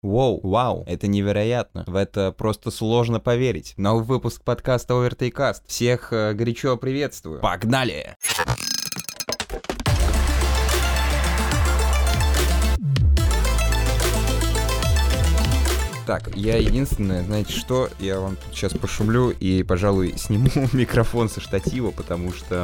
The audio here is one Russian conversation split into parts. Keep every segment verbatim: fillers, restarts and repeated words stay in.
Воу, вау, это невероятно. В это просто сложно поверить. Новый выпуск подкаста Overtake. Всех э, горячо приветствую. Погнали! Так, я единственное, знаете что, я вам тут сейчас пошумлю и, пожалуй, сниму микрофон со штатива, потому что...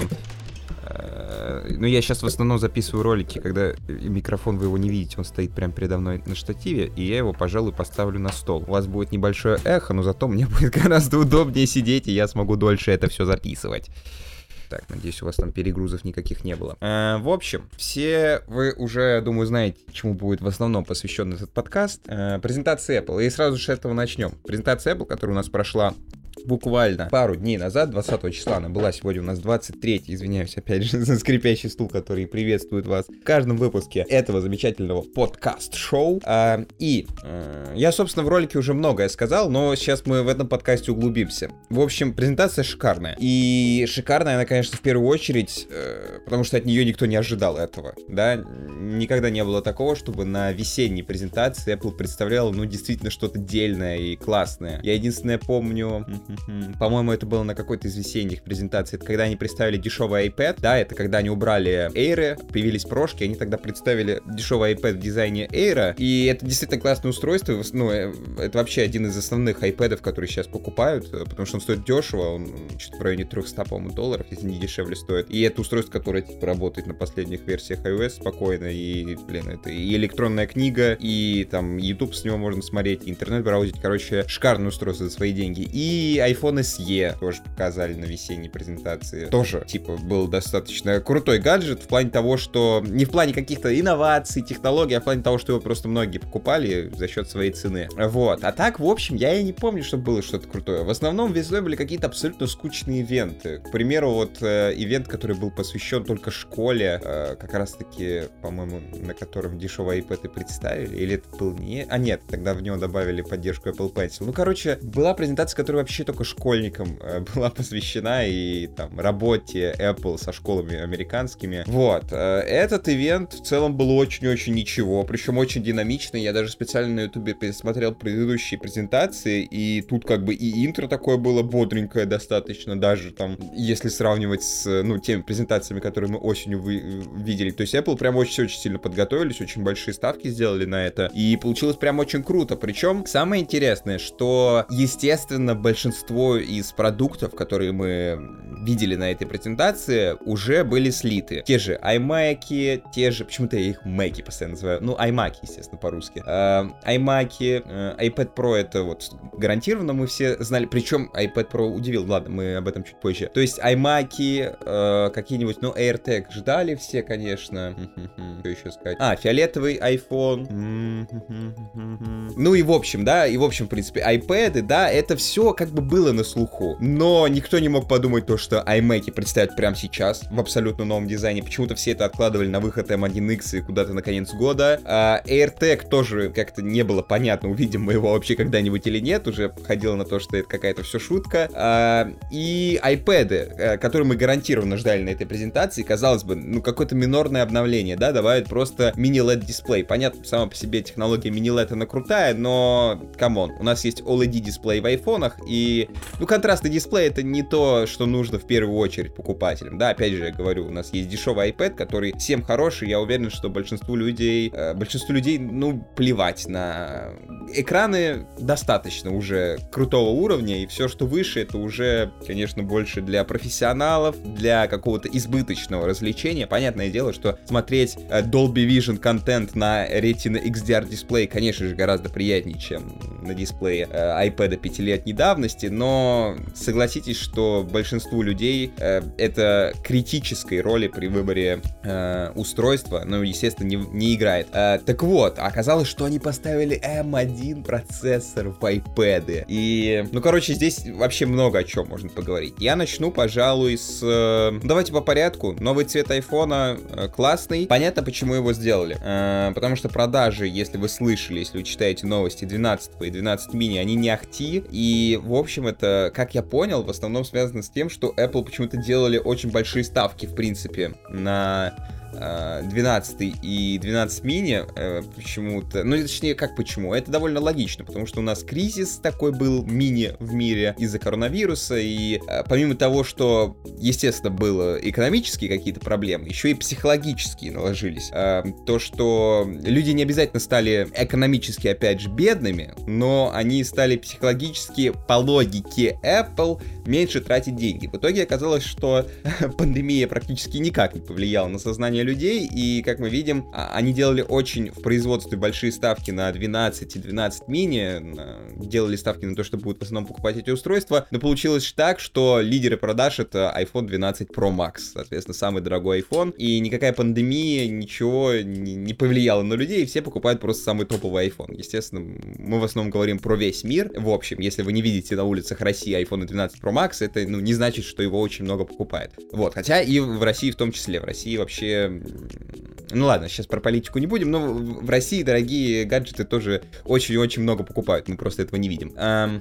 Ну, я сейчас в основном записываю ролики, когда микрофон, вы его не видите, он стоит прямо передо мной на штативе, и я его, пожалуй, поставлю на стол. У вас будет небольшое эхо, но зато мне будет гораздо удобнее сидеть, и я смогу дольше это все записывать. Так, надеюсь, у вас там перегрузов никаких не было. Э, в общем, все вы уже, думаю, знаете, чему будет в основном посвящен этот подкаст. Э, презентация Apple. И сразу же с этого начнем. Презентация Apple, которая у нас прошла буквально пару дней назад, двадцатого числа, она была, сегодня у нас двадцать третьего, извиняюсь опять же за скрипящий стул, который приветствует вас в каждом выпуске этого замечательного подкаст-шоу. А, и а, я, собственно, в ролике уже многое сказал, но сейчас мы в этом подкасте углубимся. В общем, презентация шикарная. И шикарная она, конечно, в первую очередь, э, потому что от нее никто не ожидал этого, да, никогда не было такого, чтобы на весенней презентации Apple представляла, ну, действительно что-то дельное и классное. Я единственное помню... По-моему, это было на какой-то из весенних презентаций. Это когда они представили дешевый iPad, да, это когда они убрали Air, появились прошки, они тогда представили дешевый iPad в дизайне Air, и это действительно классное устройство, ну, это вообще один из основных iPad'ов, которые сейчас покупают, потому что он стоит дешево, он что-то в районе триста, по-моему, долларов, если не дешевле стоит, и это устройство, которое, типа, работает на последних версиях iOS спокойно, и, блин, это и электронная книга, и там YouTube с него можно смотреть, и интернет браузить, короче, шикарное устройство за свои деньги, и iPhone эс и тоже показали на весенней презентации. Тоже, типа, был достаточно крутой гаджет в плане того, что... Не в плане каких-то инноваций, технологий, а в плане того, что его просто многие покупали за счет своей цены. Вот. А так, в общем, я и не помню, что было что-то крутое. В основном везде были какие-то абсолютно скучные ивенты. К примеру, вот э, ивент, который был посвящен только школе, э, как раз-таки, по-моему, на котором дешевый iPad и представили. Или это был не... А нет, тогда в него добавили поддержку Apple Pencil. Ну, короче, была презентация, которая вообще только школьникам э, была посвящена и там работе Apple со школами американскими. Вот. Э, этот ивент в целом был очень-очень ничего, причем очень динамичный. Я даже специально на ютубе пересмотрел предыдущие презентации, и тут как бы и интро такое было бодренькое достаточно, даже там, если сравнивать с, ну, теми презентациями, которые мы осенью вы, видели. То есть Apple прям очень-очень сильно подготовились, очень большие ставки сделали на это, и получилось прям очень круто. Причем самое интересное, что, естественно, большинство из продуктов, которые мы видели на этой презентации, уже были слиты. Те же iMac, те же... Почему-то я их Mac постоянно называю. Ну, iMac, естественно, по-русски. Uh, iMac, uh, iPad Pro это вот гарантированно мы все знали. Причем iPad Pro удивил. Ладно, мы об этом чуть позже. То есть iMac, uh, какие-нибудь, ну, AirTag ждали все, конечно. Что еще сказать? А, фиолетовый iPhone. Ну и в общем, да, и в общем, в принципе, iPad, да, это все как бы было на слуху. Но никто не мог подумать то, что iMac представят прямо сейчас в абсолютно новом дизайне. Почему-то все это откладывали на выход эм один икс и куда-то на конец года. А AirTag тоже как-то не было понятно, увидим мы его вообще когда-нибудь или нет. Уже ходило на то, что это какая-то все шутка. А, и iPad, которые мы гарантированно ждали на этой презентации, казалось бы, ну какое-то минорное обновление, да, добавят просто мини-эл и ди-дисплей. Понятно, сама по себе технология мини-эл и ди она крутая, но, камон, у нас есть эл и ди-дисплей в айфонах, и, ну, контрастный дисплей — это не то, что нужно в первую очередь покупателям, да, опять же, я говорю, у нас есть дешевый iPad, который всем хороший, я уверен, что большинству людей, э, большинству людей, ну, плевать на экраны, достаточно уже крутого уровня, и все, что выше, это уже, конечно, больше для профессионалов, для какого-то избыточного развлечения. Понятное дело, что смотреть э, Dolby Vision контент на Retina икс ди ар дисплее, конечно же, гораздо приятнее, чем на дисплее э, iPad пятилетней давности, но согласитесь, что большинству людей э, это критической роли при выборе э, устройства, ну, естественно, не, не играет. Э, так вот, оказалось, что они поставили эм один процессор в iPad. И, ну, короче, здесь вообще много о чем можно поговорить. Я начну, пожалуй, с... Э, давайте по порядку. Новый цвет айфона э, классный. Понятно, почему его сделали. Э, потому что продажи, если вы слышали, если вы читаете новости двенадцатого и двенадцать мини, они не ахти. И, в общем, это, как я понял, в основном связано с тем, что Apple почему-то делали очень большие ставки, в принципе, на двенадцать и двенадцать мини почему-то, ну точнее как почему, это довольно логично, потому что у нас кризис такой был мини в мире из-за коронавируса, и помимо того, что, естественно, было экономические какие-то проблемы, еще и психологические наложились. То, что люди не обязательно стали экономически, опять же, бедными, но они стали психологически, по логике Apple, меньше тратить деньги. В итоге оказалось, что пандемия практически никак не повлияла на сознание людей, и, как мы видим, они делали очень в производстве большие ставки на двенадцать и двенадцать мини, делали ставки на то, что будут в основном покупать эти устройства, но получилось так, что лидеры продаж — это iPhone двенадцать Pro Max, соответственно, самый дорогой iPhone, и никакая пандемия, ничего не повлияла на людей, и все покупают просто самый топовый iPhone. Естественно, мы в основном говорим про весь мир. В общем, если вы не видите на улицах России iPhone двенадцать Pro Max, это, ну, не значит, что его очень много покупает. Вот, хотя и в России в том числе. В России вообще... Ну ладно, сейчас про политику не будем, но в России дорогие гаджеты тоже очень-очень много покупают, мы просто этого не видим. Эм...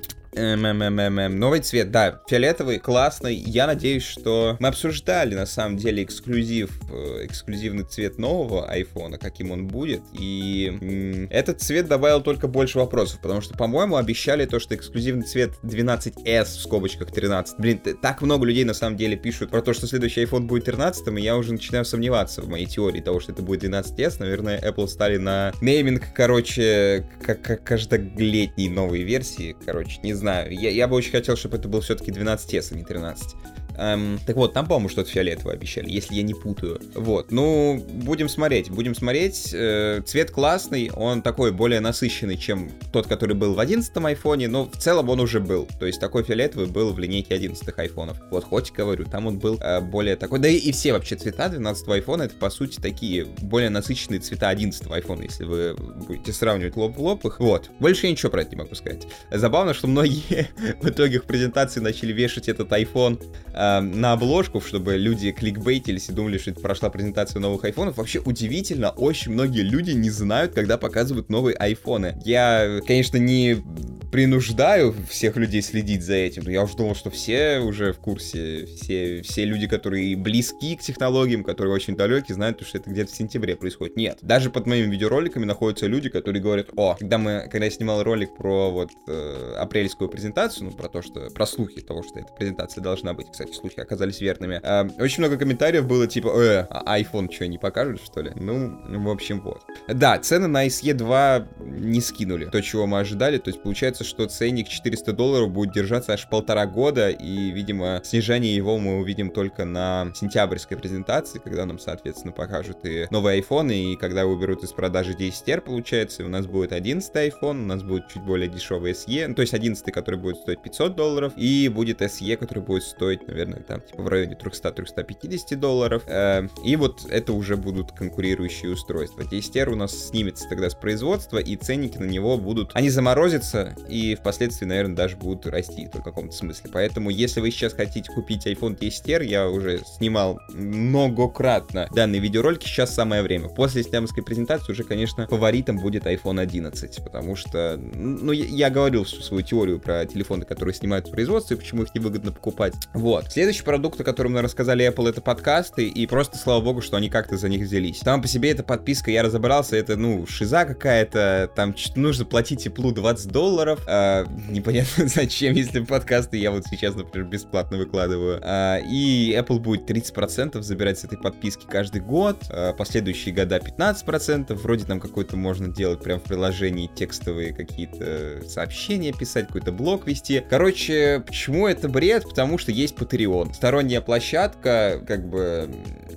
ММММ. Новый цвет, да, фиолетовый, классный. Я надеюсь, что мы обсуждали, на самом деле, эксклюзив, эксклюзивный цвет нового айфона, каким он будет, и м- этот цвет добавил только больше вопросов, потому что, по-моему, обещали то, что эксклюзивный цвет двенадцать эс в скобочках тринадцать. Блин, так много людей, на самом деле, пишут про то, что следующий iPhone будет тринадцатым, и я уже начинаю сомневаться в моей теории того, что это будет двенадцать эс. Наверное, Apple стали на нейминг, короче, как каждолетней новой версии, короче, не знаю. Я, я бы очень хотел, чтобы это был все-таки двенадцать эс, а не тринадцать. Эм, так вот, там, по-моему, что-то фиолетовое обещали, если я не путаю. Вот, ну, будем смотреть, будем смотреть. Э, цвет классный, он такой более насыщенный, чем тот, который был в одиннадцатом айфоне, но в целом он уже был. То есть такой фиолетовый был в линейке одиннадцатых айфонов. Вот, хоть говорю, там он был э, более такой. Да и, и все вообще цвета двенадцатого айфона, это, по сути, такие более насыщенные цвета одиннадцатого айфона, если вы будете сравнивать лоб в лоб их. Вот, больше я ничего про это не могу сказать. Забавно, что многие в итоге в презентации начали вешать этот iPhone на обложку, чтобы люди кликбейтились и думали, что это прошла презентация новых айфонов. Вообще удивительно, очень многие люди не знают, когда показывают новые айфоны. Я, конечно, не принуждаю всех людей следить за этим, но я уже думал, что все уже в курсе, все, все люди, которые близки к технологиям, которые очень далеки, знают, что это где-то в сентябре происходит. Нет, даже под моими видеороликами находятся люди, которые говорят: о, когда мы, когда я снимал ролик про вот э, апрельскую презентацию, ну, про то, что, про слухи того, что эта презентация должна быть, кстати, слухи оказались верными. Э, очень много комментариев было типа: э, а iPhone что, не покажут, что ли? Ну, в общем, вот. Да, цены на эс и два не скинули то, чего мы ожидали, то есть получается, что ценник четыреста долларов будет держаться аж полтора года, и, видимо, снижение его мы увидим только на сентябрьской презентации, когда нам, соответственно, покажут и новые айфоны, и когда уберут из продажи десять эр, получается, и у нас будет одиннадцатый iPhone, у нас будет чуть более дешевый эс и, ну, то есть одиннадцатый, который будет стоить пятьсот долларов, и будет эс и, который будет стоить, наверное, там, типа, в районе триста - триста пятьдесят долларов, э, и вот это уже будут конкурирующие устройства. десять эр у нас снимется тогда с производства, и ценники на него будут, они заморозятся, и впоследствии, наверное, даже будут расти в каком-то смысле. Поэтому, если вы сейчас хотите купить iPhone десять эр, я уже снимал многократно данные видеоролики, сейчас самое время. После сентябрьской презентации уже, конечно, фаворитом будет iPhone одиннадцать, потому что, ну, я, я говорил свою теорию про телефоны, которые снимают в производстве, почему их невыгодно покупать. Вот. Следующий продукт, о котором мы рассказали Apple, это подкасты, и просто, слава богу, что они как-то за них взялись. Там по себе эта подписка, я разобрался, это, ну, шиза какая-то, там нужно платить Apple двадцать долларов, а, непонятно зачем, если подкасты я вот сейчас, например, бесплатно выкладываю. А, и Apple будет тридцать процентов забирать с этой подписки каждый год, а, последующие года пятнадцать процентов, вроде там какой-то можно делать прям в приложении текстовые какие-то сообщения писать, какой-то блог вести. Короче, почему это бред? Потому что есть Patreon. Сторонняя площадка, как бы...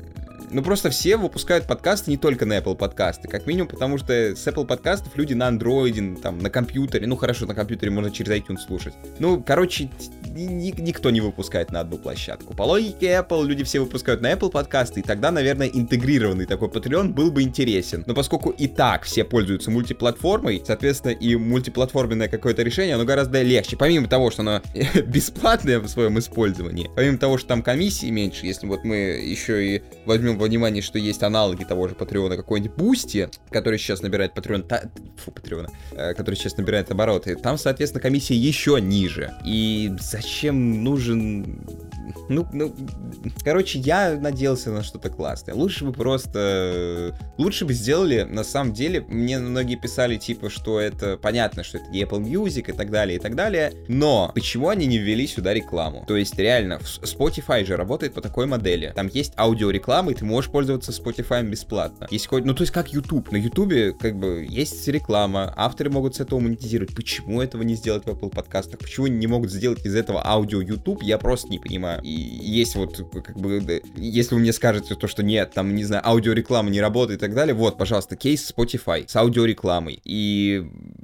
Ну, просто все выпускают подкасты не только на Apple подкасты, как минимум, потому что с Apple подкастов люди на андроиде, там, на компьютере, ну, хорошо, на компьютере можно через iTunes слушать. Ну, короче, ни- никто не выпускает на одну площадку. По логике Apple люди все выпускают на Apple подкасты, и тогда, наверное, интегрированный такой Patreon был бы интересен. Но поскольку и так все пользуются мультиплатформой, соответственно, и мультиплатформенное какое-то решение, оно гораздо легче. Помимо того, что оно бесплатное в своем использовании, помимо того, что там комиссии меньше, если вот мы еще и возьмем во внимание, что есть аналоги того же Патреона, какой-нибудь Boosty, который сейчас набирает Патреон, та, фу, Патреона, э, который сейчас набирает обороты, там, соответственно, комиссия еще ниже. И зачем нужен ну, ну, короче, я надеялся на что-то классное. Лучше бы просто, лучше бы сделали, на самом деле, мне многие писали, типа, что это, понятно, что это не Apple Music и так далее, и так далее, но почему они не ввели сюда рекламу? То есть, реально, Spotify же работает по такой модели. Там есть аудиореклама, и ты можешь пользоваться Spotify бесплатно. Есть хоть, ну, то есть, как YouTube. На YouTube, как бы, есть реклама, авторы могут с этого монетизировать. Почему этого не сделать в Apple подкастах? Почему они не могут сделать из этого аудио YouTube? Я просто не понимаю. И есть вот, как бы, если вы мне скажете то, что нет, там, не знаю, аудиореклама не работает и так далее, вот, пожалуйста, кейс Spotify с аудиорекламой. И...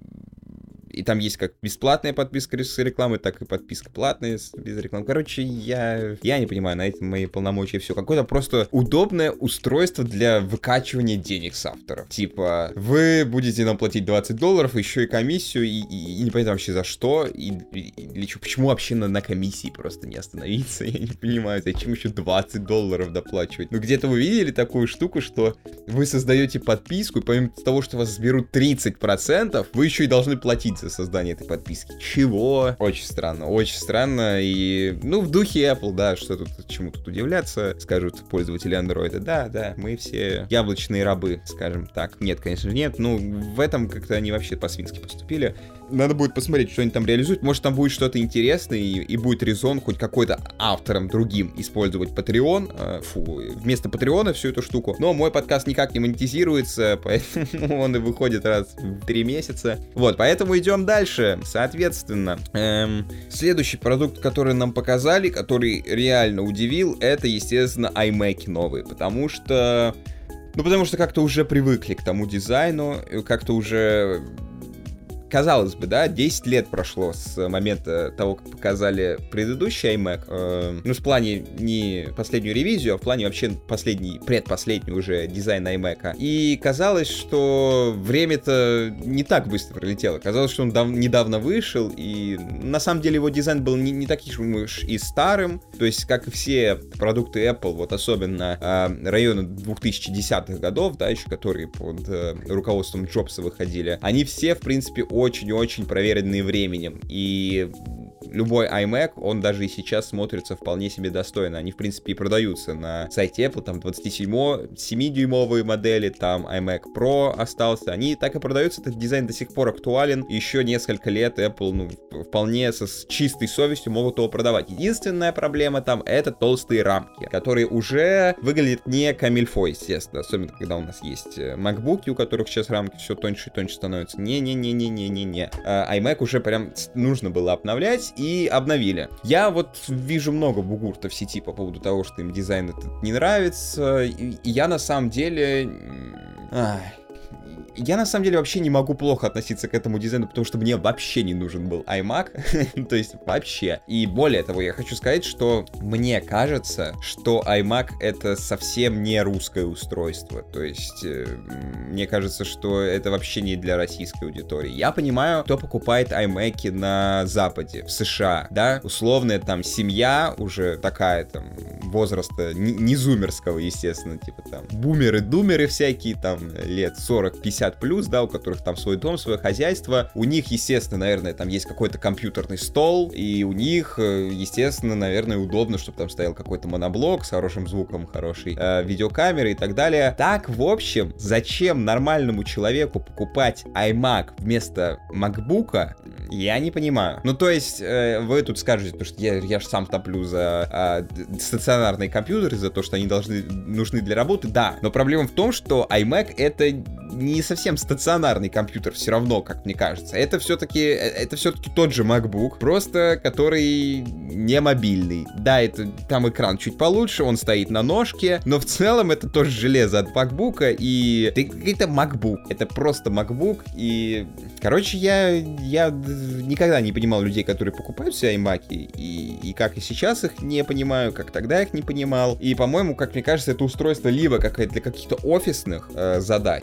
И там есть как бесплатная подписка с рекламой, так и подписка платная без рекламы. Короче, я, я не понимаю, на этом мои полномочия все. Какое-то просто удобное устройство для выкачивания денег с автора. Типа, вы будете нам платить двадцать долларов, еще и комиссию, и, и, и не понятно вообще за что, и, и, или что, почему вообще на, на комиссии просто не остановиться, я не понимаю, зачем еще двадцать долларов доплачивать. Ну, где-то вы видели такую штуку, что вы создаете подписку, и помимо того, что вас сберут тридцать процентов, вы еще и должны платить за создание этой подписки. Чего? Очень странно, очень странно. И, ну, в духе Apple, да, что тут, чему тут удивляться, скажут пользователи Android. Да, да, мы все яблочные рабы, скажем так. Нет, конечно же, нет. Ну, в этом как-то они вообще по-свински поступили. Надо будет посмотреть, что они там реализуют. Может, там будет что-то интересное, и, и будет резон хоть какой-то автором другим использовать Patreon. Э, фу, вместо Patreon всю эту штуку. Но мой подкаст никак не монетизируется, поэтому он и выходит раз в три месяца. Вот, поэтому идем дальше. Соответственно, эм, следующий продукт, который нам показали, который реально удивил, это, естественно, iMac новые. Потому что... Ну, потому что как-то уже привыкли к тому дизайну, как-то уже... Казалось бы, да, десять лет прошло с момента того, как показали предыдущий iMac. Э, ну, в плане не последнюю ревизию, а в плане вообще последний, предпоследний уже дизайн iMac. И казалось, что время-то не так быстро пролетело. Казалось, что он дав- недавно вышел, и на самом деле его дизайн был не, не таким уж и старым. То есть, как и все продукты Apple, вот особенно э, района две тысячи десятых годов, да, еще которые под э, руководством Джобса выходили, они все, в принципе, очень-очень проверенные временем, и любой iMac, он даже и сейчас смотрится вполне себе достойно. Они, в принципе, и продаются на сайте Apple, там двадцать семидюймовые модели, там iMac Pro остался. Они так и продаются, этот дизайн до сих пор актуален. Еще несколько лет Apple, ну, вполне со, с чистой совестью могут его продавать. Единственная проблема там — это толстые рамки, которые уже выглядят не камильфо, естественно. Особенно, когда у нас есть MacBook, у которых сейчас рамки все тоньше и тоньше становятся. Не-не-не-не-не-не-не. iMac уже прям нужно было обновлять, и обновили. Я вот вижу много бугуртов в сети по поводу того, что им дизайн этот не нравится, и, и я на самом деле... Ах... Я на самом деле вообще не могу плохо относиться к этому дизайну, потому что мне вообще не нужен был iMac, то есть вообще. И более того, я хочу сказать, что мне кажется, что iMac это совсем не русское устройство, то есть э, мне кажется, что это вообще не для российской аудитории. Я понимаю, кто покупает iMac на Западе, в США, да, условная там семья уже такая там возраста не, не зумерского, естественно, типа там бумеры-думеры всякие, там лет сорок-пятьдесят плюс, да, у которых там свой дом, свое хозяйство. У них, естественно, наверное, там есть какой-то компьютерный стол, и у них, естественно, наверное, удобно, чтобы там стоял какой-то моноблок с хорошим звуком, хорошей э, видеокамерой и так далее. Так, в общем, зачем нормальному человеку покупать iMac вместо MacBook'а, я не понимаю. Ну, то есть, э, вы тут скажете, потому что я, я же сам топлю за э, стационарные компьютеры, за то, что они должны, нужны для работы, да. Но проблема в том, что iMac — это не совсем стационарный компьютер все равно, как мне кажется. Это все-таки, это все-таки тот же MacBook, просто который не мобильный. Да, это, там экран чуть получше, он стоит на ножке, но в целом это тоже железо от MacBook'а, и это MacBook. Это просто MacBook, и... Короче, я, я никогда не понимал людей, которые покупают себе iMac'и, и, и как и сейчас их не понимаю, как тогда их не понимал. И, по-моему, как мне кажется, это устройство либо как для каких-то офисных э, задач, да,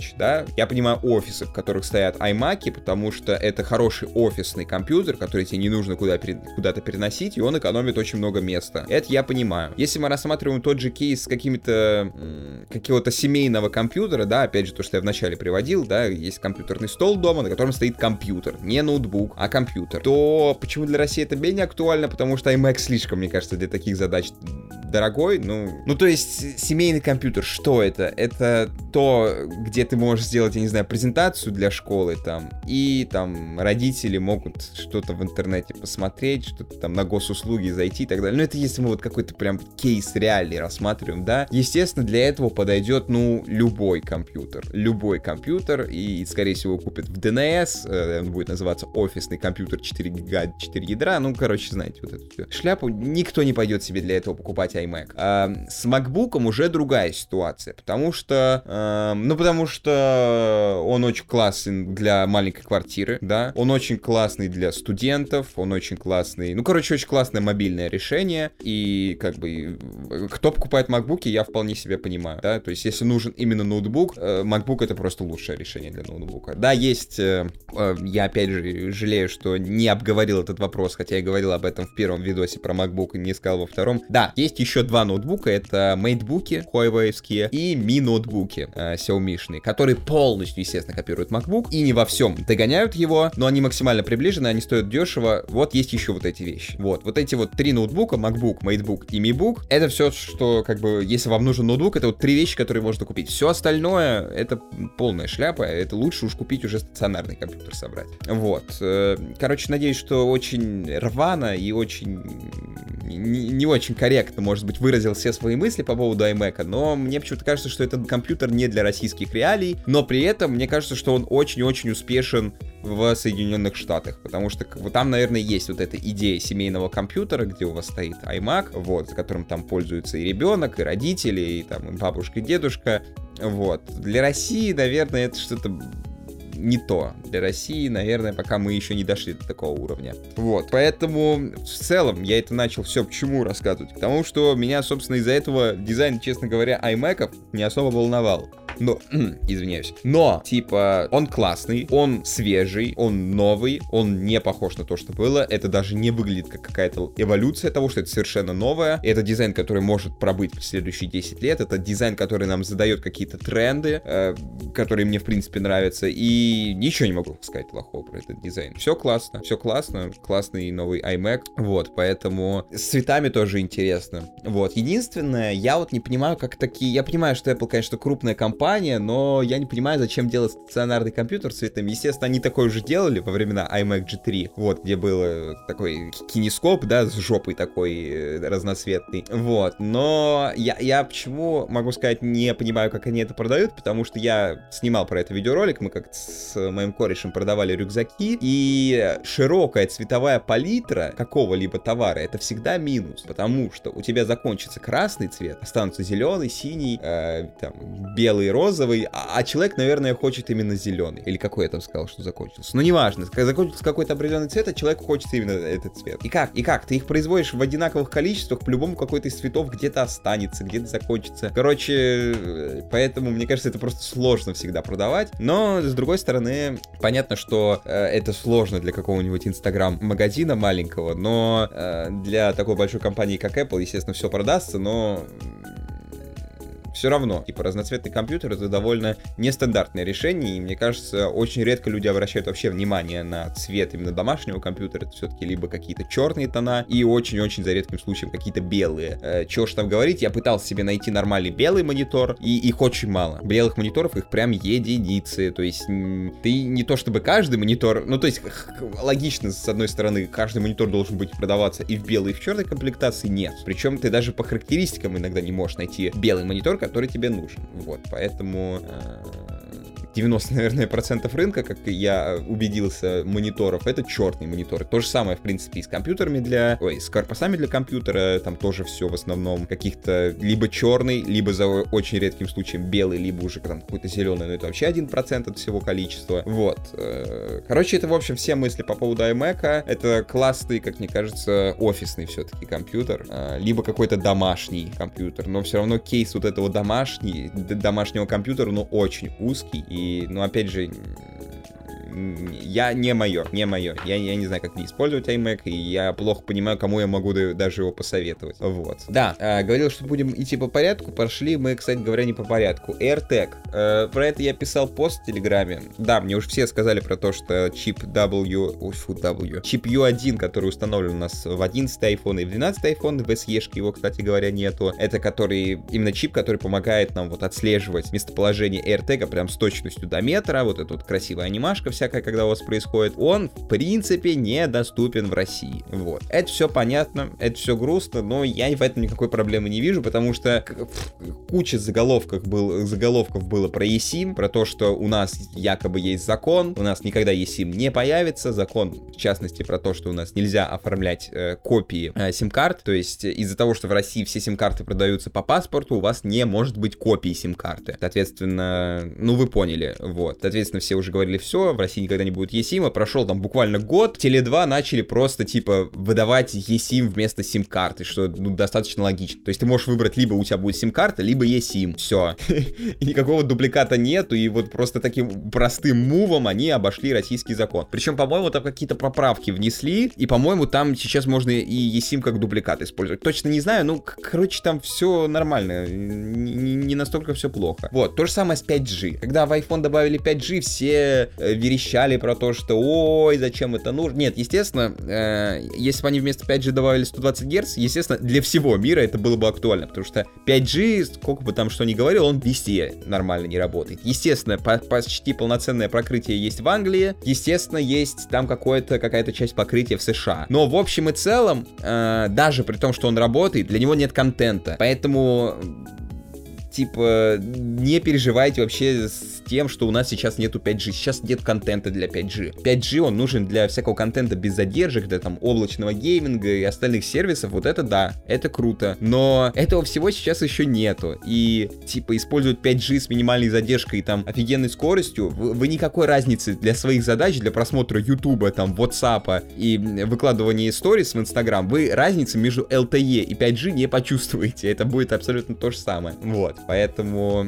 да, я понимаю офисы, в которых стоят iMac'и, потому что это хороший офисный компьютер, который тебе не нужно куда пере... куда-то переносить, и он экономит очень много места. Это я понимаю. Если мы рассматриваем тот же кейс с какими-то м- какого-то семейного компьютера, да, опять же, то, что я вначале приводил, да, есть компьютерный стол дома, на котором стоит компьютер, не ноутбук, а компьютер, то почему для России это менее актуально? Потому что iMac слишком, мне кажется, для таких задач дорогой, ну... Ну, то есть, семейный компьютер, что это? Это то, где ты можешь сделать, я не знаю, презентацию для школы, там, и, там, родители могут что-то в интернете посмотреть, что-то там на госуслуги зайти и так далее. Ну, это если мы вот какой-то прям кейс реальный рассматриваем, да? Естественно, для этого подойдет, ну, любой компьютер. Любой компьютер, и, скорее всего, купят в ди эн эс, э, он будет называться офисный компьютер четыре гига, четыре ядра, ну, короче, знаете, вот эту всю шляпу. Никто не пойдет себе для этого покупать iMac. А, с MacBook'ом уже другая ситуация, потому что, э, ну, потому что он очень классный для маленькой квартиры, да, он очень классный для студентов, он очень классный, ну, короче, очень классное мобильное решение, и, как бы, кто покупает MacBook'и, я вполне себе понимаю, да, то есть, если нужен именно ноутбук, э, MacBook это просто лучшее решение для ноутбука. Да, есть, э, э, я, опять же, жалею, что не обговорил этот вопрос, хотя я говорил об этом в первом видосе про MacBook и не сказал во втором. Да, есть еще два ноутбука, это MateBook'и Huawei-евские и Mi ноутбуки э, Xiaomi-шные, которые полностью, естественно, копируют MacBook и не во всем догоняют его, но они максимально приближены, они стоят дешево. Вот есть еще вот эти вещи. Вот, вот эти вот три ноутбука, MacBook, MateBook и Mi Book, это все, что, как бы, если вам нужен ноутбук, это вот три вещи, которые можно купить. Все остальное, это полная шляпа, это лучше уж купить уже стационарный компьютер собрать. Вот. Короче, надеюсь, что очень рвано и очень не, не очень корректно, может быть, выразил все свои мысли по поводу iMac'а, но мне почему-то кажется, что этот компьютер не для российских реалий, но при этом мне кажется, что он очень-очень успешен в Соединенных Штатах, потому что вот там, наверное, есть вот эта идея семейного компьютера, где у вас стоит iMac, вот, за которым там пользуется и ребенок, и родители, и там и бабушка, и дедушка, вот. Для России, наверное, это что-то не то. Для России, наверное, пока мы еще не дошли до такого уровня. Вот. Поэтому, в целом, я это начал все почему рассказывать. Потому что меня, собственно, из-за этого дизайн, честно говоря, iMac'ов не особо волновал. Но, извиняюсь, но, типа, он классный, он свежий, он новый, он не похож на то, что было, это даже не выглядит как какая-то эволюция того, что это совершенно новое, это дизайн, который может пробыть в следующие десять лет, это дизайн, который нам задает какие-то тренды, э, которые мне, в принципе, нравятся, и ничего не могу сказать плохого про этот дизайн. Все классно, все классно, классный новый iMac, вот, поэтому с цветами тоже интересно, вот. Единственное, я вот не понимаю, как такие, я понимаю, что Apple, конечно, крупная компания, но я не понимаю, зачем делать стационарный компьютер с цветами. Естественно, они такое уже делали во времена iMac джи три, вот, где был такой кинескоп, да, с жопой такой разноцветный, вот, но я, я почему, могу сказать, не понимаю, как они это продают, потому что я снимал про это видеоролик, мы как-то с моим корешем продавали рюкзаки, и широкая цветовая палитра какого-либо товара, это всегда минус, потому что у тебя закончится красный цвет, останутся зеленый, синий, э, там, белый, розовый, а, а человек, наверное, хочет именно зеленый. Или какой я там сказал, что закончился. Ну, неважно, закончился какой-то определенный цвет, а человек хочет именно этот цвет. И как? И как? Ты их производишь в одинаковых количествах, по-любому какой-то из цветов где-то останется, где-то закончится. Короче, поэтому, мне кажется, это просто сложно всегда продавать. Но, с другой стороны, понятно, что э, это сложно для какого-нибудь инстаграм-магазина маленького, но э, для такой большой компании, как Apple, естественно, все продастся, но... все равно, типа, разноцветный компьютер — это довольно нестандартное решение, и, мне кажется, очень редко люди обращают вообще внимание на цвет именно домашнего компьютера. Это все-таки либо какие-то черные тона, и очень-очень за редким случаем какие-то белые. Э, чего ж там говорить, я пытался себе найти нормальный белый монитор, и их очень мало. Белых мониторов их прям единицы, то есть ты не то чтобы каждый монитор, ну, то есть логично, с одной стороны, каждый монитор должен быть продаваться и в белой, и в черной комплектации, нет. Причем ты даже по характеристикам иногда не можешь найти белый монитор, который тебе нужен. Вот, поэтому девяносто, наверное, процентов рынка, как я убедился, мониторов, это черные мониторы. То же самое, в принципе, и с компьютерами для... Ой, с корпусами для компьютера, там тоже все в основном каких-то либо черный, либо за очень редким случаем белый, либо уже там какой-то зеленый, но это вообще один процент от всего количества. Вот. Короче, это, в общем, все мысли по поводу iMac'а. Это классный, как мне кажется, офисный все-таки компьютер, либо какой-то домашний компьютер, но все равно кейс вот этого домашний, домашнего компьютера, ну, очень узкий, и И, ну, опять же, я не мое, не мое. Я, я не знаю, как не использовать iMac, и я плохо понимаю, кому я могу даже его посоветовать. Вот. Да, э, говорил, что будем идти по порядку. Пошли мы, кстати говоря, не по порядку. AirTag. Э, про это я писал пост в Телеграме. Да, мне уже все сказали про то, что чип W... Ой, фу, W. Чип ю один, который установлен у нас в одиннадцатый iPhone и в двенадцатый iPhone, в эс и-шке его, кстати говоря, нету. Это который, именно чип, который помогает нам вот отслеживать местоположение AirTag прям с точностью до метра. Вот эта вот красивая анимашка вся всякое, когда у вас происходит, он, в принципе, недоступен в России. Вот. Это все понятно, это все грустно, но я в этом никакой проблемы не вижу, потому что куча заголовков, был, заголовков было про eSIM, про то, что у нас якобы есть закон, у нас никогда eSIM не появится, закон, в частности, про то, что у нас нельзя оформлять э, копии э, сим-карт, то есть из-за того, что в России все сим-карты продаются по паспорту, у вас не может быть копии сим-карты. Соответственно, ну вы поняли, вот. Соответственно, все уже говорили, все, в России никогда не будет eSIM, прошел там буквально год, Теле два начали просто, типа, выдавать eSIM вместо сим-карты, что, ну, достаточно логично. То есть ты можешь выбрать, либо у тебя будет сим-карта, либо eSIM, все. И никакого дубликата нету, и вот просто таким простым мувом они обошли российский закон. Причем, по-моему, там какие-то поправки внесли, и, по-моему, там сейчас можно и eSIM как дубликат использовать. Точно не знаю, ну, короче, там все нормально, не, не настолько все плохо. Вот, то же самое с пять джи. Когда в iPhone добавили пять джи, все э, верещали про то, что ой, зачем это нужно. Нет, естественно, э, если бы они вместо пять джи добавили сто двадцать герц, естественно, для всего мира это было бы актуально, потому что пять джи, сколько бы там что ни говорил, он везде нормально не работает. Естественно, по- почти полноценное покрытие есть в Англии, естественно, есть там какое-то, какая-то часть покрытия в США. Но в общем и целом, э, даже при том, что он работает, для него нет контента. Поэтому... Типа, не переживайте вообще с тем, что у нас сейчас нету пять джи. Сейчас нет контента для пять джи. пять джи, он нужен для всякого контента без задержек, для там облачного гейминга и остальных сервисов. Вот это да, это круто. Но этого всего сейчас еще нету. И, типа, использовать пять джи с минимальной задержкой и там офигенной скоростью, вы, вы никакой разницы для своих задач, для просмотра Ютуба, там, Ватсапа и выкладывания сторис в Инстаграм, вы разницы между эл ти и и пять джи не почувствуете. Это будет абсолютно то же самое. Вот. Поэтому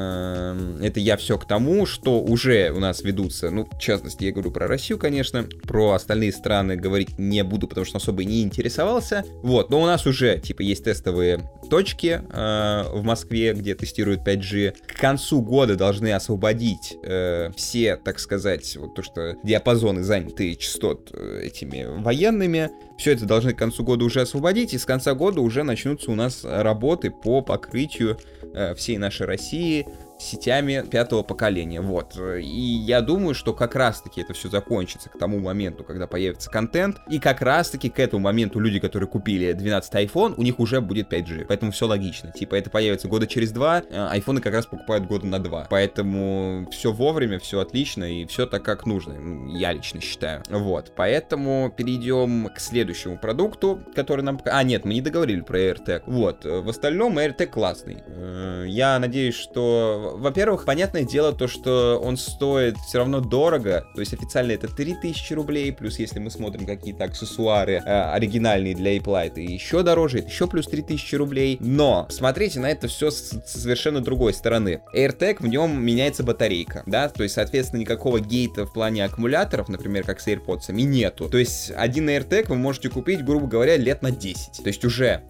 э, это я все к тому, что уже у нас ведутся, ну, в частности, я говорю про Россию, конечно, про остальные страны говорить не буду, потому что особо не интересовался. Вот, но у нас уже, типа, есть тестовые точки э, в Москве, где тестируют пять джи. К концу года должны освободить э, все, так сказать, вот то, что диапазоны заняты частот э, этими военными. Все это должны к концу года уже освободить, и с конца года уже начнутся у нас работы по покрытию э, всей нашей России сетями пятого поколения, вот. И я думаю, что как раз-таки это все закончится к тому моменту, когда появится контент, и как раз-таки к этому моменту люди, которые купили двенадцатый iPhone, у них уже будет пять джи, поэтому все логично. Типа, это появится года через два, айфоны как раз покупают года на два, поэтому все вовремя, все отлично, и все так, как нужно, я лично считаю. Вот, поэтому перейдем к следующему продукту, который нам... А, нет, мы не договорили про AirTag. Вот, в остальном AirTag классный. Я надеюсь, что... Во-первых, понятное дело то, что он стоит все равно дорого, то есть официально это три тысячи рублей, плюс если мы смотрим какие-то аксессуары э, оригинальные для Apple, это еще дороже, это еще плюс три тысячи рублей, но смотрите на это все с, с совершенно другой стороны. AirTag, в нем меняется батарейка, да, то есть, соответственно, никакого гейта в плане аккумуляторов, например, как с AirPods, нету, то есть один AirTag вы можете купить, грубо говоря, лет на десять, то есть уже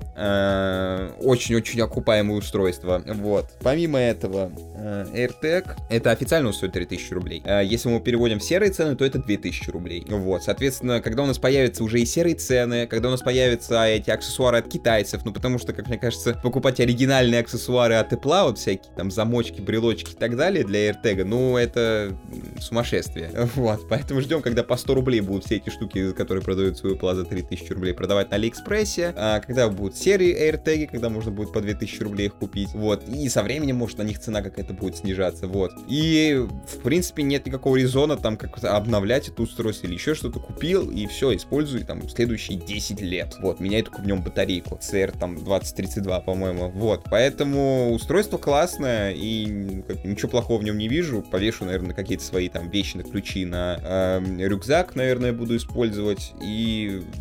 э, очень-очень окупаемое устройство, вот. Помимо этого, AirTag, это официально стоит три тысячи рублей. Если мы переводим в серые цены, то это две тысячи рублей. Вот, соответственно, когда у нас появятся уже и серые цены, когда у нас появятся эти аксессуары от китайцев, ну потому что, как мне кажется, покупать оригинальные аксессуары от Apple, вот всякие там замочки, брелочки и так далее для AirTag, ну это сумасшествие. Вот, поэтому ждем, когда по сто рублей будут все эти штуки, которые продаются у Apple за три тысячи рублей, продавать на Алиэкспрессе, а когда будут серые AirTag, когда можно будет по две тысячи рублей их купить, вот, и со временем, может, на них цена какая-то будет снижаться, вот. И, в принципе, нет никакого резона там как-то обновлять это устройство или еще что-то, купил, и все, используй там следующие десять лет. Вот, меняй только в нем батарейку. си эр там двадцать тридцать два, по-моему. Вот, поэтому устройство классное, и как, ничего плохого в нем не вижу. Повешу, наверное, какие-то свои там вещи на ключи на э, рюкзак, наверное, буду использовать, и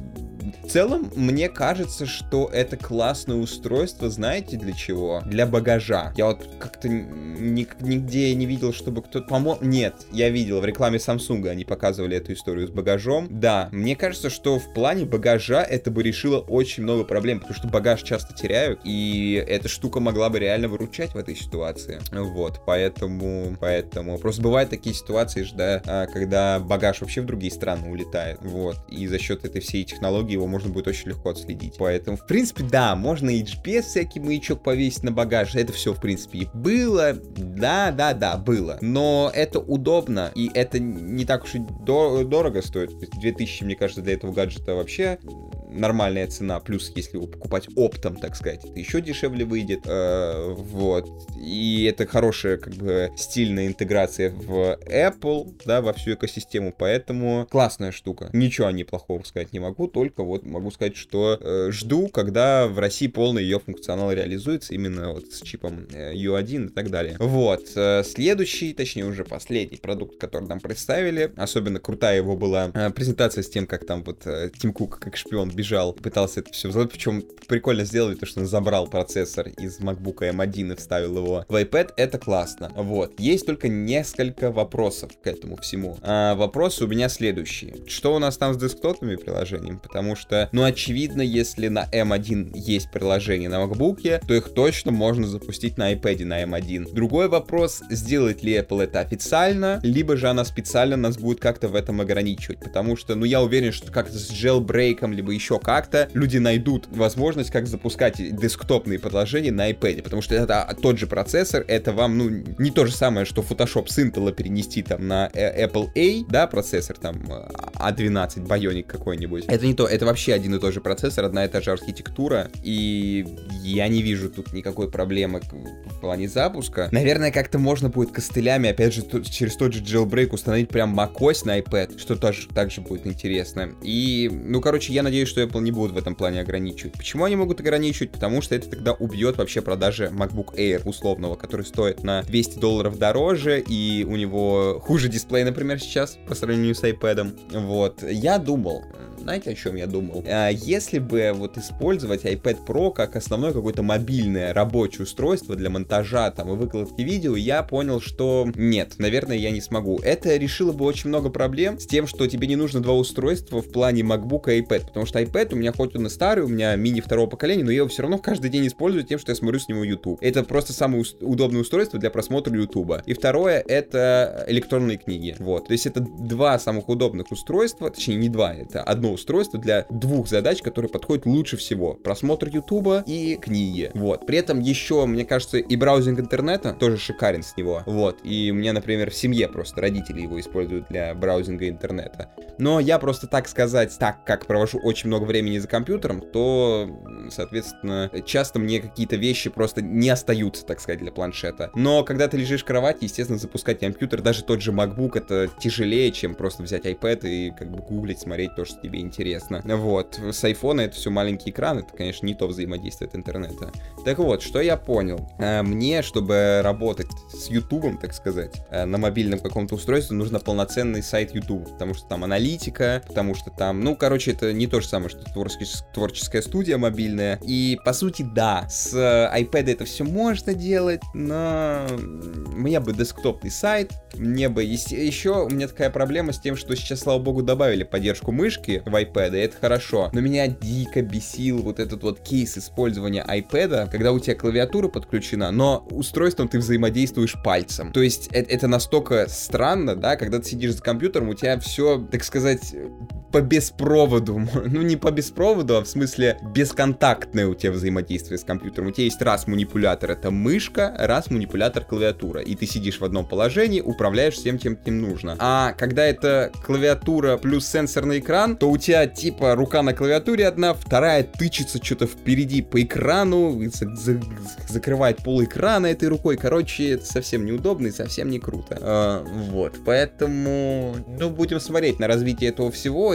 В целом, мне кажется, что это классное устройство, знаете, для чего? Для багажа. Я вот как-то ни, нигде не видел, чтобы кто-то помог. Нет, я видел, в рекламе Samsung они показывали эту историю с багажом. Да, мне кажется, что в плане багажа это бы решило очень много проблем, потому что багаж часто теряют, и эта штука могла бы реально выручать в этой ситуации. Вот, поэтому, поэтому, просто бывают такие ситуации, да, когда багаж вообще в другие страны улетает, вот, и за счет этой всей технологии его можно будет очень легко отследить. Поэтому, в принципе, да, можно и джи пи эс всякий маячок повесить на багаж, это все, в принципе, и было, да, да, да, было, но это удобно, и это не так уж и дор- дорого стоит, две тысячи, мне кажется, для этого гаджета вообще нормальная цена, плюс если его покупать оптом, так сказать, это еще дешевле выйдет, э, вот, и это хорошая, как бы, стильная интеграция в Apple, да, во всю экосистему, поэтому классная штука, ничего о ней плохого сказать не могу, только вот могу сказать, что э, жду, когда в России полный ее функционал реализуется, именно вот с чипом э, ю один и так далее. Вот, э, следующий, точнее уже последний продукт, который нам представили, особенно крутая его была э, презентация с тем, как там вот э, Тим Кук, как шпион, бежал, пытался это все взломать, причем прикольно сделали то, что он забрал процессор из MacBook эм один и вставил его в iPad, это классно. Вот, есть только несколько вопросов к этому всему. А, вопросы у меня следующие. Что у нас там с десктопными приложениями? Потому что, ну, очевидно, если на эм один есть приложение на MacBook, то их точно можно запустить на iPad на эм один. Другой вопрос, сделает ли Apple это официально, либо же она специально нас будет как-то в этом ограничивать, потому что, ну, я уверен, что как-то с jailbreak'ом, либо еще как-то люди найдут возможность, как запускать десктопные приложения на iPad, потому что это тот же процессор, это вам, ну, не то же самое, что Photoshop с Intel перенести там на Apple A, да, процессор там а двенадцать, Bionic какой-нибудь. Это не то, это вообще один и тот же процессор, одна и та же архитектура, и я не вижу тут никакой проблемы в плане запуска. Наверное, как-то можно будет костылями, опять же, через тот же jailbreak установить прям macOS на iPad, что тоже также будет интересно. И, ну, короче, я надеюсь, что Apple не будут в этом плане ограничивать. Почему они могут ограничивать? Потому что это тогда убьет вообще продажи MacBook Air условного, который стоит на двести долларов дороже, и у него хуже дисплей, например, сейчас по сравнению с iPad. Вот. Я думал, знаете, о чем я думал? А, если бы вот использовать iPad Pro как основное какое-то мобильное рабочее устройство для монтажа там и выкладки видео, я понял, что нет, наверное, я не смогу. Это решило бы очень много проблем с тем, что тебе не нужно два устройства в плане MacBook и iPad, потому что iPad у меня хоть он и старый, у меня мини второго поколения, но я его все равно каждый день использую тем, что я смотрю с него YouTube. Это просто самое удобное устройство для просмотра YouTube. И второе, это электронные книги. Вот. То есть это два самых удобных устройства, точнее не два, это одно устройство для двух задач, которые подходят лучше всего. Просмотр YouTube и книги. Вот. При этом еще, мне кажется, и браузинг интернета тоже шикарен с него. Вот. И у меня, например, в семье просто родители его используют для браузинга интернета. Но я просто, так сказать, так как провожу очень много времени за компьютером, то, соответственно, часто мне какие-то вещи просто не остаются, так сказать, для планшета. Но когда ты лежишь в кровати, естественно, запускать компьютер, даже тот же MacBook, это тяжелее, чем просто взять iPad и как бы гуглить, смотреть то, что тебе интересно. Вот. С iPhone это все маленький экран, это, конечно, не то взаимодействие от интернета. Так вот, что я понял. Мне, чтобы работать с YouTube, так сказать, на мобильном каком-то устройстве, нужно полноценный сайт YouTube, потому что там аналитика, потому что там, ну, короче, это не то же самое, что творческая, творческая студия мобильная. И, по сути, да, с iPad это все можно делать, но мне бы десктопный сайт, мне бы... Еще у меня такая проблема с тем, что сейчас, слава богу, добавили поддержку мышки в iPad, и это хорошо. Но меня дико бесил вот этот вот кейс использования iPad, когда у тебя клавиатура подключена, но устройством ты взаимодействуешь пальцем. То есть это, это настолько странно, да, когда ты сидишь за компьютером, у тебя все, так сказать, по беспроводу. Ну, не по беспроводу, а в смысле бесконтактное у тебя взаимодействие с компьютером. У тебя есть раз манипулятор — это мышка, раз манипулятор — клавиатура. И ты сидишь в одном положении, управляешь всем, чем тебе нужно. А когда это клавиатура плюс сенсорный экран, то у тебя типа рука на клавиатуре одна, вторая тычется что-то впереди по экрану, за- за- закрывает пол экрана этой рукой. Короче, это совсем неудобно и совсем не круто. А, вот, поэтому, ну, будем смотреть на развитие этого всего.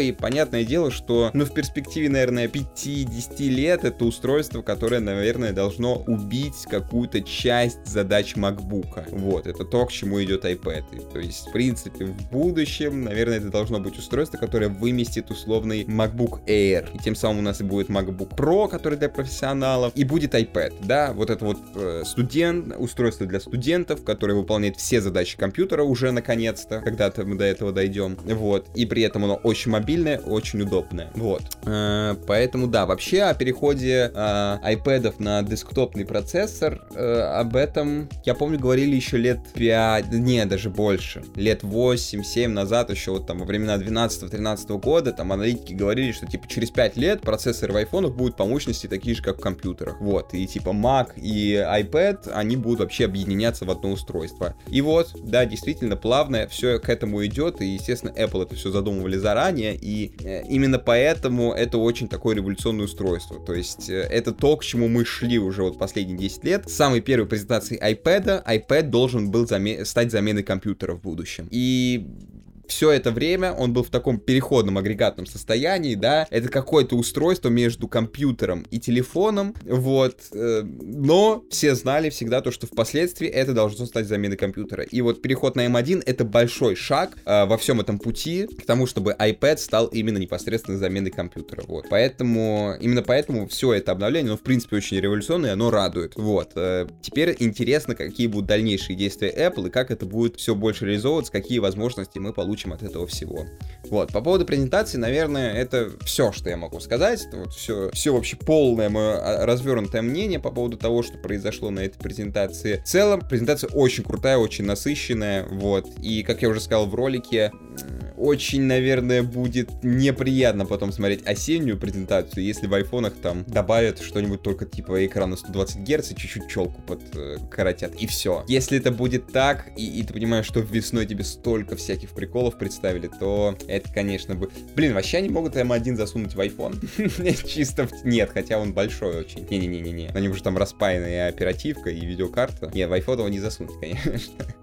и понятное дело, что, ну, в перспективе, наверное, пять-десять лет это устройство, которое, наверное, должно убить какую-то часть задач MacBook. Вот, это то, к чему идет iPad. То есть, в принципе, в будущем, наверное, это должно быть устройство, которое выместит условный MacBook Air. И тем самым у нас и будет MacBook Pro, который для профессионалов, и будет iPad, да, вот это вот э, студент, устройство для студентов, которое выполняет все задачи компьютера уже наконец-то, когда-то мы до этого дойдем, вот, и при этом оно очень мобильное, очень удобное, вот. Э, поэтому, да, вообще о переходе э, iPad'ов на десктопный процессор, э, об этом, я помню, говорили еще лет пять, не, даже больше, лет восемь-семь назад, еще вот там во времена двенадцатого-тринадцатого года, там аналитики говорили, что типа через пять лет процессоры в айфонах будут по мощности такие же, как в компьютерах, вот, и типа Mac и iPad, они будут вообще объединяться в одно устройство. И вот, да, действительно, плавно все к этому идет, и, естественно, Apple это все задумывали заранее, и э, именно поэтому это очень такое революционное устройство, то есть э, это то, к чему мы шли уже вот последние десять лет. С самой первой презентации iPad, iPad должен был заме- стать заменой компьютера в будущем. И все это время он был в таком переходном агрегатном состоянии, да, это какое-то устройство между компьютером и телефоном, вот, э, но все знали всегда то, что впоследствии это должно стать заменой компьютера. И вот переход на эм один — это большой шаг э, во всем этом пути к тому, чтобы iPad стал именно непосредственно заменой компьютера, вот. Поэтому, именно поэтому все это обновление, ну, в принципе, очень революционное, оно радует, вот. Э, теперь интересно, какие будут дальнейшие действия Apple и как это будет все больше реализовываться, какие возможности мы получим от этого всего. Вот, по поводу презентации, наверное, это все, что я могу сказать. Это вот все, все вообще полное мое развернутое мнение по поводу того, что произошло на этой презентации. В целом, презентация очень крутая, очень насыщенная, вот, и, как я уже сказал в ролике, очень, наверное, будет неприятно потом смотреть осеннюю презентацию, если в айфонах там добавят что-нибудь только типа экрана сто двадцать герц и чуть-чуть челку подкоротят, и все. Если это будет так, и, и ты понимаешь, что весной тебе столько всяких приколов представили, то это, конечно, бы... Блин, вообще они могут эм один засунуть в iPhone? Чисто... Нет, хотя он большой очень. Не-не-не-не-не. На нем же там распаянная оперативка и видеокарта. Не, в iPhone его не засунуть, конечно.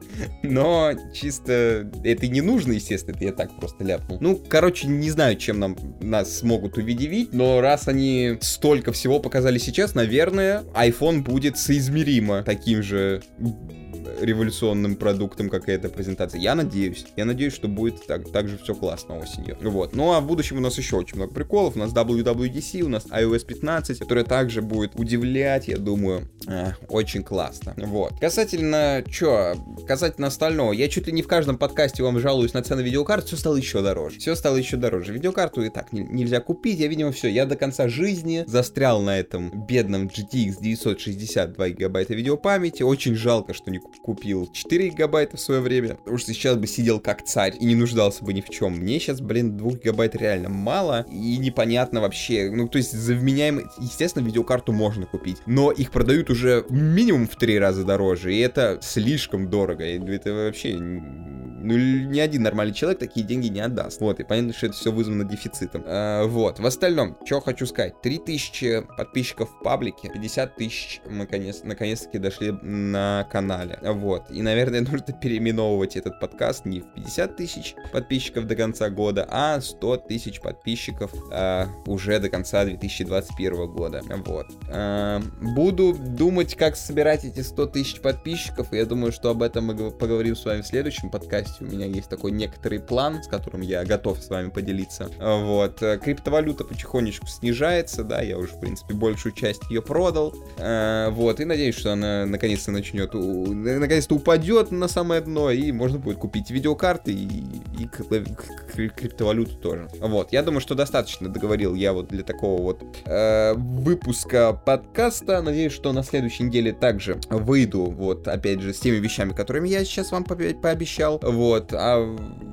Но чисто... Это не нужно, естественно, это я так просто ляпнул. Ну, короче, не знаю, чем нам нас смогут удивить, но раз они столько всего показали сейчас, наверное, iPhone будет соизмеримо таким же революционным продуктом, как и эта презентация. Я надеюсь. Я надеюсь, что будет так, так же все классно осенью. Вот. Ну, а в будущем у нас еще очень много приколов. У нас дабл ю дабл ю ди си, у нас ай о эс пятнадцать, которая также будет удивлять, я думаю, э, очень классно. Вот. Касательно, чё, касательно остального, я чуть ли не в каждом подкасте вам жалуюсь на цены видеокарт, все стало еще дороже. Все стало еще дороже. Видеокарту и так не, нельзя купить. Я, видимо, все. Я до конца жизни застрял на этом бедном джи ти экс девятьсот шестьдесят два гигабайта видеопамяти. Очень жалко, что не купил четыре гигабайта в свое время, потому что сейчас бы сидел как царь и не нуждался бы ни в чем. Мне сейчас, блин, два гигабайта реально мало, и непонятно вообще, ну, то есть за вменяемый, естественно, видеокарту можно купить, но их продают уже минимум в три раза дороже, и это слишком дорого, это вообще, ну, ни один нормальный человек такие деньги не отдаст. Вот, и понятно, что это все вызвано дефицитом. А, вот, в остальном, что хочу сказать, три тысячи подписчиков в паблике, пятьдесят тысяч мы наконец, наконец-таки дошли на канале. Вот. И, наверное, нужно переименовывать этот подкаст не в пятьдесят тысяч подписчиков до конца года, а сто тысяч подписчиков э, уже до конца две тысячи двадцать первого года. Вот. Э, буду думать, как собирать эти сто тысяч подписчиков, и я думаю, что об этом мы поговорим с вами в следующем подкасте. У меня есть такой некоторый план, с которым я готов с вами поделиться. Вот. Криптовалюта потихонечку снижается, да, я уже, в принципе, большую часть ее продал. Э, вот. И надеюсь, что она наконец-то начнет наконец-то упадет на самое дно, и можно будет купить видеокарты и, и криптовалюту тоже. Вот, я думаю, что достаточно договорил я вот для такого вот э, выпуска подкаста. Надеюсь, что на следующей неделе также выйду, вот, опять же, с теми вещами, которыми я сейчас вам по- пообещал. Вот, а...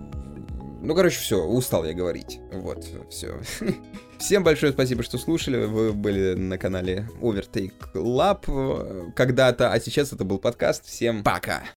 Ну, короче, все, устал я говорить. Вот, все. Всем большое спасибо, что слушали. Вы были на канале Overtake Lab когда-то, а сейчас это был подкаст. Всем пока!